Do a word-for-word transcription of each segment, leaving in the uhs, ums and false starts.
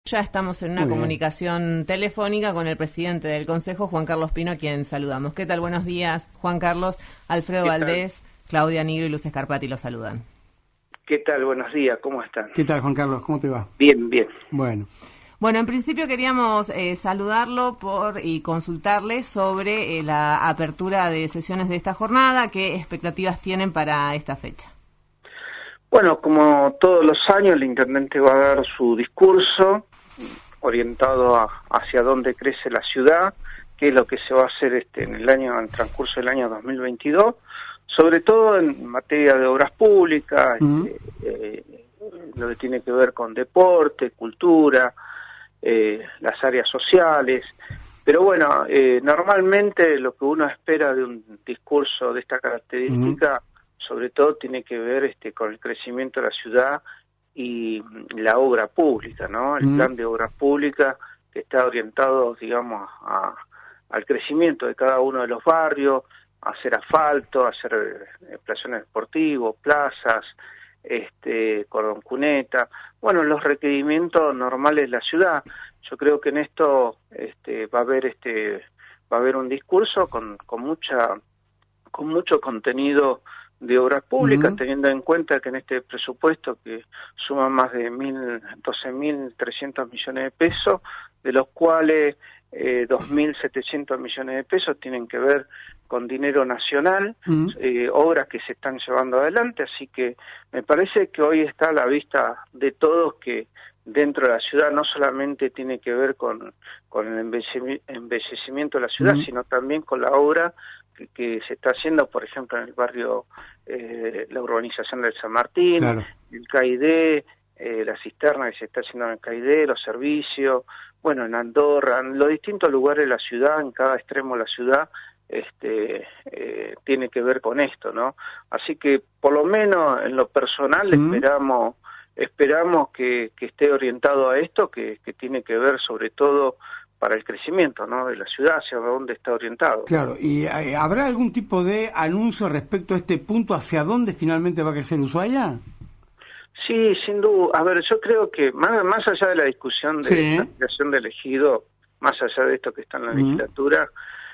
Ya estamos en una comunicación telefónica con el presidente del Consejo, Juan Carlos Pino, a quien saludamos. ¿Qué tal? Buenos días, Juan Carlos. Alfredo Valdés, Claudia Nigro y Luz Escarpati los saludan. ¿Qué tal? Buenos días, ¿cómo están? ¿Qué tal, Juan Carlos? ¿Cómo te va? Bien, bien. Bueno. Bueno, en principio queríamos eh, saludarlo por y consultarle sobre eh, la apertura de sesiones de esta jornada. ¿Qué expectativas tienen para esta fecha? Bueno, como todos los años, el intendente va a dar su discurso orientado a, hacia dónde crece la ciudad, qué es lo que se va a hacer este en el año, en el transcurso del año dos mil veintidós, sobre todo en materia de obras públicas, uh-huh. este, eh, lo que tiene que ver con deporte, cultura, eh, las áreas sociales. Pero bueno, eh, normalmente lo que uno espera de un discurso de esta característica, uh-huh. sobre todo tiene que ver este con el crecimiento de la ciudad y la obra pública, ¿no? El mm. plan de obras públicas que está orientado, digamos, a, al crecimiento de cada uno de los barrios, a hacer asfalto, a hacer plazones deportivos, plazas, este, cordón cuneta, bueno, los requerimientos normales de la ciudad. Yo creo que en esto este, va a haber este, va a haber un discurso con, con mucha, con mucho contenido de obras públicas, uh-huh. teniendo en cuenta que en este presupuesto que suma más de doce mil trescientos millones de pesos, de los cuales eh, dos mil setecientos millones de pesos tienen que ver con dinero nacional, uh-huh. eh, obras que se están llevando adelante, así que me parece que hoy está a la vista de todos que dentro de la ciudad no solamente tiene que ver con, con el embellecimiento de la ciudad, uh-huh. sino también con la obra que, que se está haciendo, por ejemplo, en el barrio, eh, la urbanización del San Martín, claro. el C A I D, eh, la cisterna que se está haciendo en el C A I D, los servicios, bueno, en Andorra, en los distintos lugares de la ciudad, en cada extremo de la ciudad, este eh, tiene que ver con esto, ¿no? Así que, por lo menos en lo personal, uh-huh. esperamos esperamos que, que esté orientado a esto, que, que tiene que ver sobre todo para el crecimiento, ¿no?, de la ciudad, hacia dónde está orientado. Claro, ¿y eh, habrá algún tipo de anuncio respecto a este punto, hacia dónde finalmente va a crecer Ushuaia? Sí, sin duda. A ver, yo creo que más, más allá de la discusión de sí. la creación del ejido, más allá de esto que está en la uh-huh. legislatura,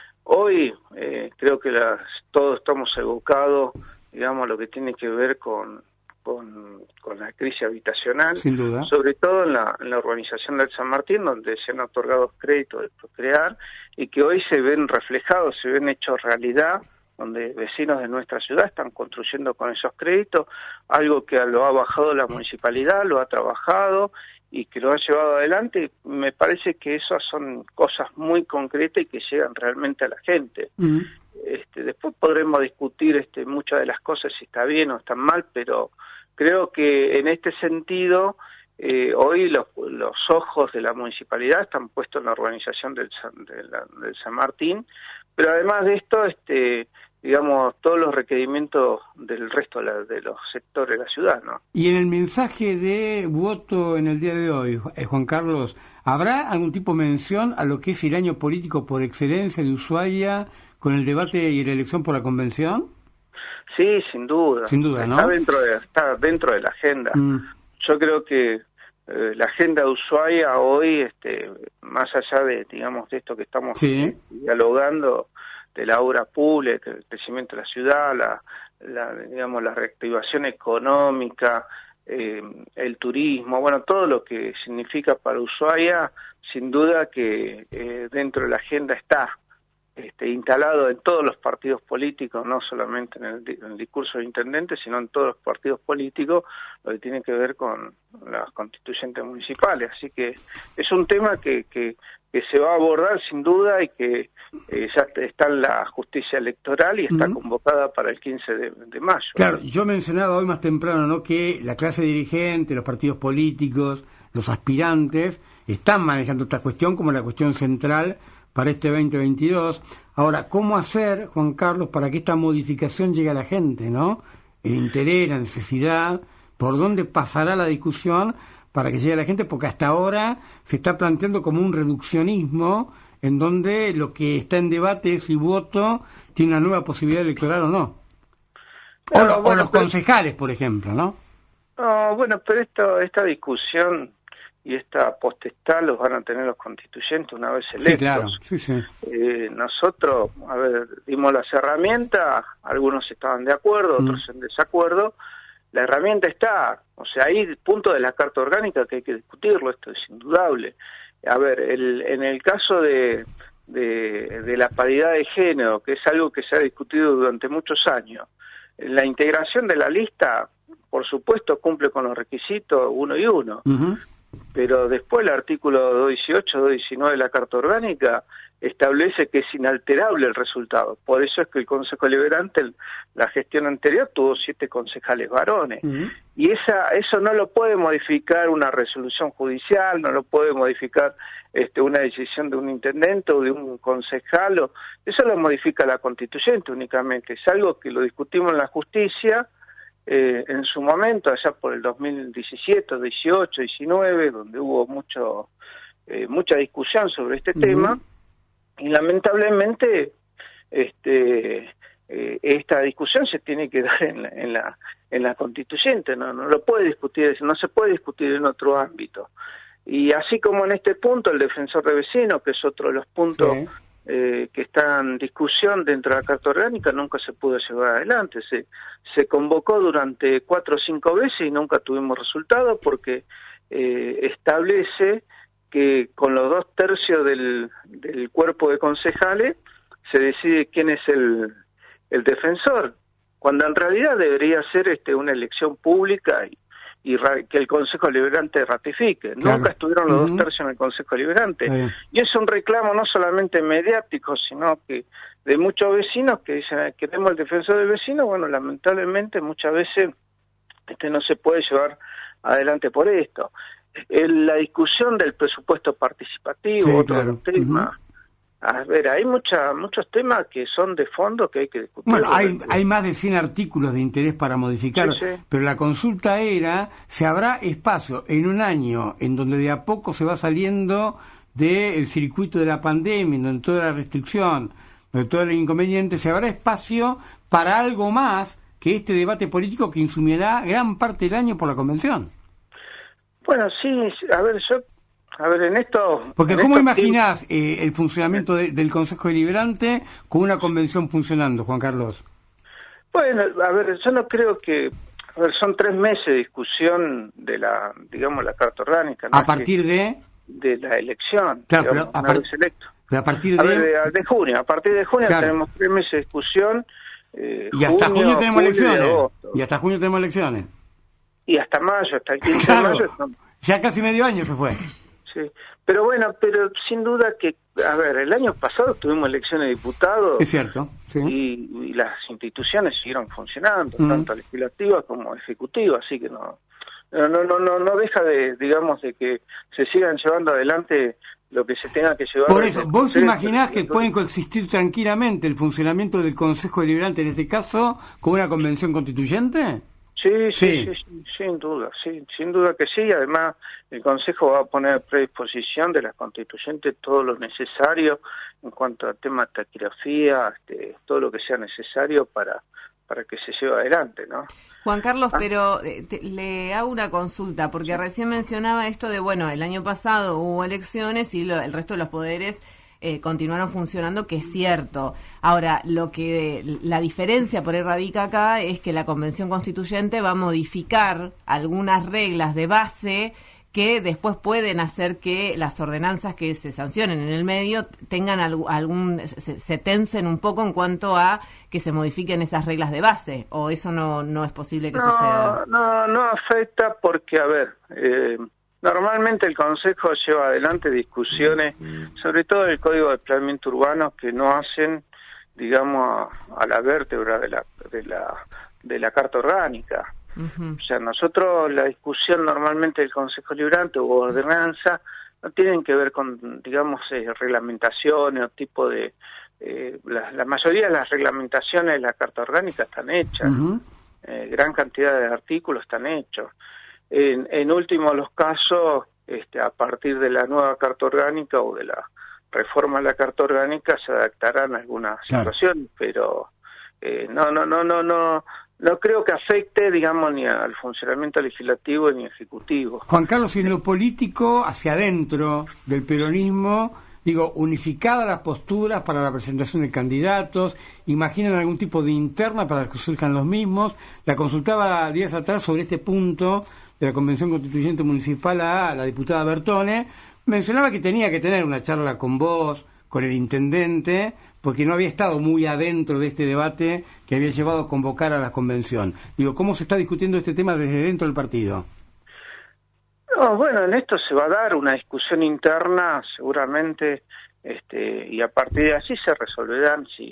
hoy eh, creo que las, todos estamos evocados, digamos, a lo que tiene que ver con Con, con la crisis habitacional, sin duda, sobre todo en la, en la urbanización del San Martín, donde se han otorgado créditos de Procrear y que hoy se ven reflejados, se ven hechos realidad, donde vecinos de nuestra ciudad están construyendo con esos créditos, algo que lo ha bajado la municipalidad, lo ha trabajado y que lo ha llevado adelante. Me parece que esas son cosas muy concretas y que llegan realmente a la gente. Mm. Este, después podremos discutir este, muchas de las cosas, si está bien o está mal, pero creo que en este sentido eh, hoy los, los ojos de la municipalidad están puestos en la organización del San, de la, del San Martín, pero además de esto, este, digamos, todos los requerimientos del resto de, la, de los sectores de la ciudad, ¿no? Y en el mensaje de voto en el día de hoy, eh, Juan Carlos, ¿habrá algún tipo de mención a lo que es el año político por excelencia de Ushuaia con el debate y la elección por la convención? Sí, sin duda. Sin duda, ¿no? Está dentro de, está dentro de la agenda. Mm. Yo creo que eh, la agenda de Ushuaia hoy, este, más allá de, digamos, de esto que estamos sí. eh, dialogando, de la obra pública, el crecimiento de la ciudad, la, la digamos, la reactivación económica, eh, el turismo, bueno, todo lo que significa para Ushuaia, sin duda que eh, dentro de la agenda está. Este, instalado en todos los partidos políticos, no solamente en el, en el discurso del intendente, sino en todos los partidos políticos, lo que tiene que ver con las constituyentes municipales. Así que es un tema que, que, que se va a abordar sin duda y que eh, ya está en la justicia electoral y está uh-huh. convocada para el quince de, de mayo. Claro, yo mencionaba hoy más temprano, ¿no?, que la clase dirigente, los partidos políticos, los aspirantes, están manejando esta cuestión como la cuestión central para este veinte veintidós. Ahora, ¿cómo hacer, Juan Carlos, para que esta modificación llegue a la gente, ¿no? El interés, la necesidad, ¿por dónde pasará la discusión para que llegue a la gente? Porque hasta ahora se está planteando como un reduccionismo en donde lo que está en debate es si voto tiene una nueva posibilidad electoral o no. O, no, lo, bueno, o los pero, concejales, por ejemplo, ¿no? No, bueno, pero esto, esta discusión y esta potestad los van a tener los constituyentes una vez electos. Sí, claro. Sí, sí. Eh, nosotros, a ver, dimos las herramientas, algunos estaban de acuerdo, mm. otros en desacuerdo. La herramienta está, o sea, hay puntos de la Carta Orgánica que hay que discutirlo, esto es indudable. A ver, el, en el caso de, de, de la paridad de género, que es algo que se ha discutido durante muchos años, la integración de la lista, por supuesto, cumple con los requisitos uno y uno, uh-huh. pero después el artículo doscientos dieciocho, doscientos diecinueve de la Carta Orgánica establece que es inalterable el resultado. Por eso es que el Consejo Deliberante, la gestión anterior, tuvo siete concejales varones. Uh-huh. Y esa eso no lo puede modificar una resolución judicial, no lo puede modificar este, una decisión de un intendente o de un concejal. O, eso lo modifica la constituyente únicamente. Es algo que lo discutimos en la justicia eh, en su momento, allá por el dos mil diecisiete, dieciocho, diecinueve, donde hubo mucho eh, mucha discusión sobre este uh-huh. tema. Y lamentablemente este eh, esta discusión se tiene que dar en la, en la en la constituyente, no no lo puede discutir, no se puede discutir en otro ámbito. Y así como en este punto el defensor de vecinos, que es otro de los puntos sí. eh, que está en discusión dentro de la Carta Orgánica, nunca se pudo llevar adelante. Se se convocó durante cuatro o cinco veces y nunca tuvimos resultados porque eh, establece que con los dos tercios del, del cuerpo de concejales se decide quién es el, el defensor, cuando en realidad debería ser este una elección pública y, y ra, que el Consejo Deliberante ratifique. Claro. Nunca estuvieron los uh-huh. dos tercios en el Consejo Deliberante. Uh-huh. Y es un reclamo no solamente mediático, sino que de muchos vecinos que dicen, queremos el defensor del vecino. Bueno, lamentablemente muchas veces este no se puede llevar adelante por esto. En la discusión del presupuesto participativo, sí, otro claro. tema. Uh-huh. A ver, hay mucha, muchos temas que son de fondo que hay que discutir. Bueno, hay, hay más de cien artículos de interés para modificar, sí, sí. pero la consulta era, ¿se habrá espacio en un año en donde de a poco se va saliendo del circuito de la pandemia, donde toda la restricción, donde todo el inconveniente, ¿se habrá espacio para algo más que este debate político que insumirá gran parte del año por la convención? Bueno, sí, a ver, yo, a ver, en esto... Porque en ¿cómo esto, imaginás eh, el funcionamiento de, del Consejo Deliberante con una convención funcionando, Juan Carlos? Bueno, a ver, yo no creo que... A ver, son tres meses de discusión de la, digamos, la Carta Orgánica. ¿No? ¿A partir de...? De la elección, claro, digamos, pero a, par- electo. pero a partir a de... ver, de... de junio, a partir de junio claro. tenemos tres meses de discusión. Eh, y hasta junio, junio tenemos julio elecciones. Y hasta junio tenemos elecciones. Y hasta mayo, hasta el quince claro, de mayo. Estamos... Ya casi medio año se fue. Sí, pero bueno, pero sin duda que, a ver, el año pasado tuvimos elecciones de diputados. Es cierto, sí. Y, y las instituciones siguieron funcionando, mm. tanto legislativas como ejecutivas, así que no, no, no, no, no deja de, digamos, de que se sigan llevando adelante lo que se tenga que llevar. Por eso, ¿vos imaginás que pueden coexistir tranquilamente el funcionamiento del Consejo Deliberante, en este caso, con una convención constituyente? Sí, sí, sí, sí, sin duda, sí, sin duda que sí. Además, el Consejo va a poner a predisposición de las constituyentes todo lo necesario en cuanto al tema de taquigrafía, este, todo lo que sea necesario para para que se lleve adelante, ¿no? Juan Carlos, ah. pero te, le hago una consulta, porque recién mencionaba esto de, bueno, el año pasado hubo elecciones y lo, el resto de los poderes Eh, continuaron funcionando, que es cierto. Ahora, lo que la diferencia por ahí radica acá es que la Convención Constituyente va a modificar algunas reglas de base que después pueden hacer que las ordenanzas que se sancionen en el medio tengan algún, algún se, se tensen un poco en cuanto a que se modifiquen esas reglas de base, o eso no no es posible que no, suceda. No, no afecta porque, a ver, eh, normalmente el Consejo lleva adelante discusiones, sobre todo el Código de Planeamiento Urbano, que no hacen, digamos, a, a la vértebra de la de la de la Carta Orgánica. Uh-huh. O sea, nosotros la discusión normalmente del Consejo Deliberante o ordenanza no tienen que ver con, digamos, eh, reglamentaciones o tipo de... Eh, la, la mayoría de las reglamentaciones de la Carta Orgánica están hechas, uh-huh. eh, gran cantidad de artículos están hechos. En, en último los casos, este, a partir de la nueva Carta Orgánica o de la reforma de la Carta Orgánica se adaptarán algunas claro. situaciones, pero eh, no, no, no, no, no, no creo que afecte, digamos, ni al funcionamiento legislativo ni ejecutivo. Juan Carlos, y en lo político, hacia adentro del peronismo, digo, unificadas las posturas para la presentación de candidatos, imaginan algún tipo de interna para que surjan los mismos. La consultaba días atrás sobre este punto de la Convención Constituyente Municipal a la diputada Bertone. Mencionaba que tenía que tener una charla con vos, con el intendente, porque no había estado muy adentro de este debate que había llevado a convocar a la convención. Digo, ¿cómo se está discutiendo este tema desde dentro del partido? No, bueno, en esto se va a dar una discusión interna, seguramente, este, y a partir de allí se resolverán si,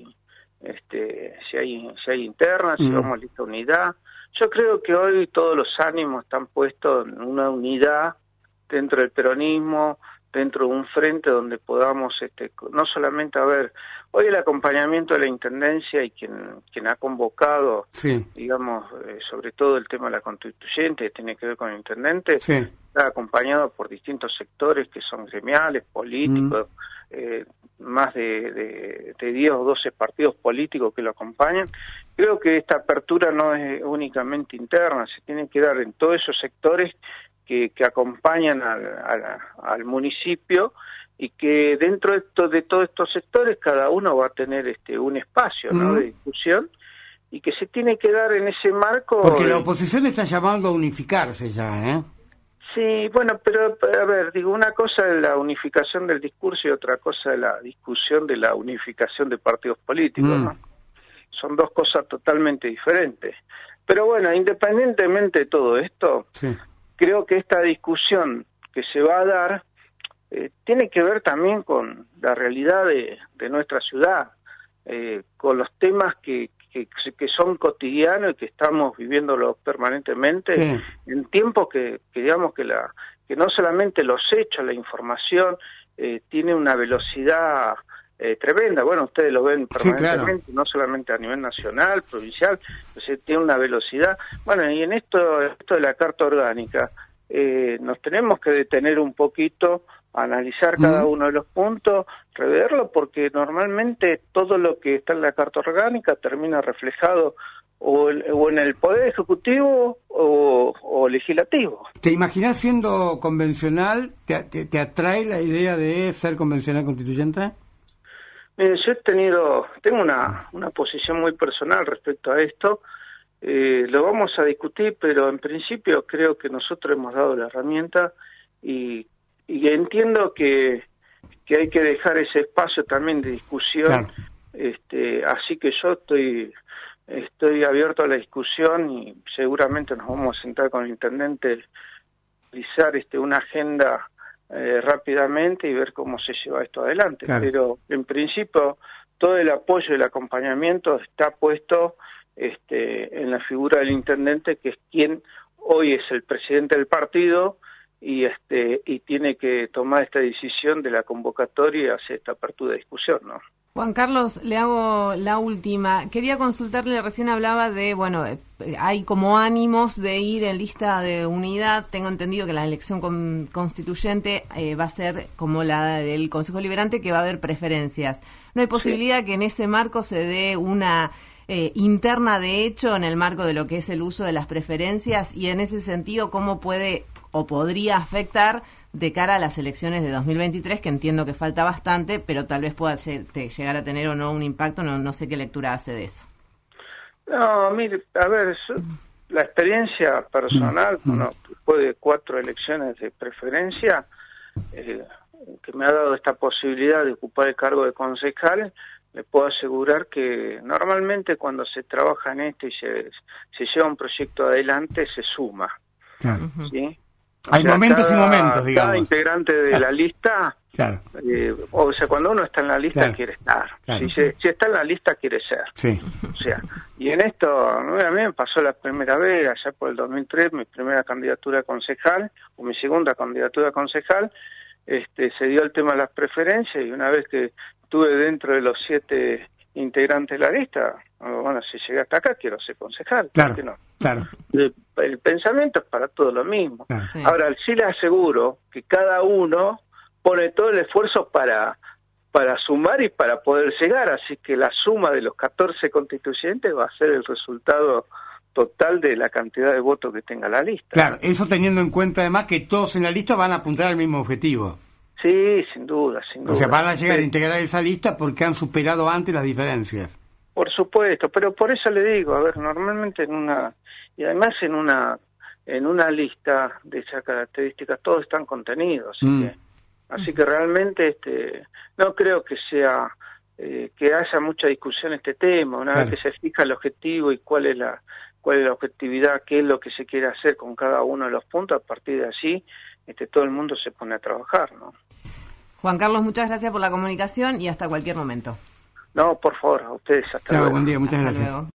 este, si hay, si hay interna, si mm. vamos a esta unidad. Yo creo que hoy todos los ánimos están puestos en una unidad dentro del peronismo, dentro de un frente donde podamos, este, no solamente, a ver, hoy el acompañamiento de la Intendencia y quien quien ha convocado, sí. digamos, eh, sobre todo el tema de la constituyente, que tiene que ver con el intendente, sí. está acompañado por distintos sectores que son gremiales, políticos, mm. eh, más de, de, de diez o doce partidos políticos que lo acompañan. Creo que esta apertura no es únicamente interna, se tiene que dar en todos esos sectores que, que acompañan al, al, al municipio, y que dentro de, esto, de todos estos sectores cada uno va a tener este un espacio, ¿no? Mm. de discusión, y que se tiene que dar en ese marco. Porque la oposición está llamando a unificarse ya, ¿eh? Sí, bueno, pero a ver, digo, una cosa es la unificación del discurso y otra cosa es la discusión de la unificación de partidos políticos, mm. ¿no? Son dos cosas totalmente diferentes. Pero bueno, independientemente de todo esto, sí. creo que esta discusión que se va a dar eh, tiene que ver también con la realidad de, de nuestra ciudad, eh, con los temas que, que, que son cotidianos y que estamos viviéndolo permanentemente, sí. en tiempos que, que digamos que la que no solamente los hechos, la información eh, tiene una velocidad eh, tremenda. Bueno, ustedes lo ven permanentemente, sí, claro. no solamente a nivel nacional, provincial, pues, tiene una velocidad. Bueno, y en esto, esto de la Carta Orgánica, eh, nos tenemos que detener un poquito, analizar cada mm. uno de los puntos, reverlo, porque normalmente todo lo que está en la Carta Orgánica termina reflejado o, el, o en el Poder Ejecutivo o, o Legislativo. ¿Te imaginas siendo convencional? ¿Te, te, te atrae la idea de ser convencional constituyente? Mire, yo he tenido, tengo una, una posición muy personal respecto a esto. Eh, lo vamos a discutir, pero en principio creo que nosotros hemos dado la herramienta y Y entiendo que, que hay que dejar ese espacio también de discusión, claro. este, así que yo estoy estoy abierto a la discusión y seguramente nos vamos a sentar con el intendente, realizar este, una agenda eh, rápidamente y ver cómo se lleva esto adelante. Claro. Pero en principio todo el apoyo y el acompañamiento está puesto este, en la figura del intendente, que es quien hoy es el presidente del partido, y este y tiene que tomar esta decisión de la convocatoria y hacer esta apertura de discusión, ¿no? Juan Carlos, le hago la última. Quería consultarle, recién hablaba de, bueno, hay como ánimos de ir en lista de unidad. Tengo entendido que la elección con, constituyente eh, va a ser como la del Consejo Liberante, que va a haber preferencias. ¿No hay posibilidad sí. que en ese marco se dé una eh, interna de hecho en el marco de lo que es el uso de las preferencias? Y en ese sentido, ¿cómo puede o podría afectar de cara a las elecciones de dos mil veintitrés, que entiendo que falta bastante, pero tal vez pueda llegar a tener o no un impacto? No, no sé qué lectura hace de eso. No, mire, a ver, la experiencia personal, bueno, después de cuatro elecciones de preferencia, eh, que me ha dado esta posibilidad de ocupar el cargo de concejal, le puedo asegurar que normalmente cuando se trabaja en esto y se, se lleva un proyecto adelante, se suma. Claro. ¿Sí? O Hay sea, momentos cada, y momentos, digamos. Cada integrante de claro. la lista, claro. eh, o sea, cuando uno está en la lista claro. quiere estar. Claro. Si, se, si está en la lista quiere ser. Sí. O sea, y en esto, a mí me pasó la primera vez, allá por el dos mil tres, mi primera candidatura a concejal, o mi segunda candidatura a concejal, este, se dio el tema de las preferencias, y una vez que estuve dentro de los siete integrantes de la lista, bueno, si llegué hasta acá quiero ser concejal. Claro, no? claro. El, el pensamiento es para todo lo mismo. Claro. Sí. Ahora, sí le aseguro que cada uno pone todo el esfuerzo para para sumar y para poder llegar, así que la suma de los catorce constituyentes va a ser el resultado total de la cantidad de votos que tenga la lista. Claro, eso teniendo en cuenta además que todos en la lista van a apuntar al mismo objetivo. Sí, sin duda, sin duda. O sea, van a llegar sí. a integrar esa lista porque han superado antes las diferencias. Por supuesto, pero por eso le digo, a ver, normalmente en una, y además en una en una lista de esas características todos están contenidos, así, mm. que, así que realmente este no creo que sea eh, que haya mucha discusión este tema, una claro. vez que se fija el objetivo y cuál es la cuál es la objetividad, qué es lo que se quiere hacer con cada uno de los puntos, a partir de allí este todo el mundo se pone a trabajar, ¿no? Juan Carlos, muchas gracias por la comunicación y hasta cualquier momento. No, por favor, a ustedes hasta Chao, luego. Buen día, muchas hasta gracias. Luego.